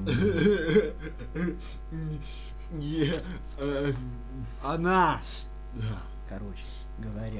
Она, Да. короче говоря.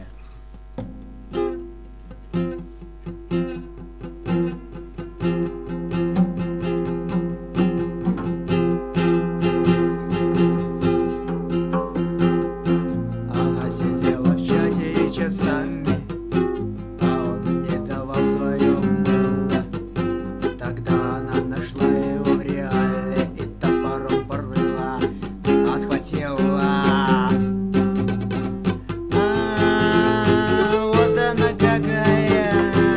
Она сидела в чате и часами, а он не давал свое мыло. Тогда она нашла его в реале и топором порыла, отхватила. Вот она какая,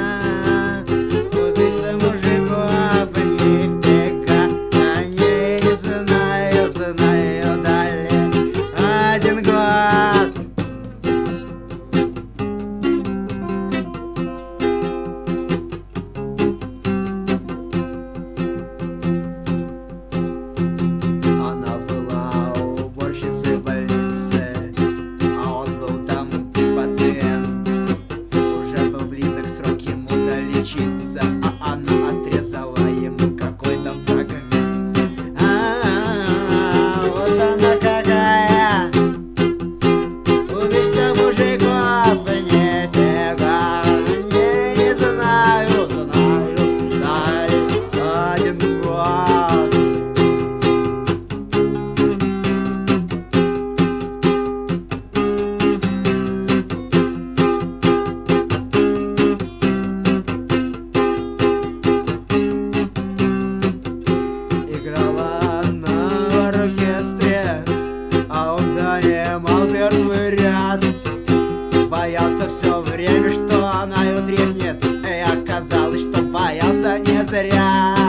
убийца мужиков, нифига. Не знаю, знаю, дали 1 год. Она была уборщицей в больнице, а он был там пациент. Уже был близок срок ему долечиться, а она отрезала ему какой-то фрагмент. Вот она какая, убийца мужиков, нифига. Не знаю, знаю, дали 1 год. Играла она в оркестре, а он занимал 1-й ряд. Боялся все время, что она его треснет, и оказалось, что боялся не зря.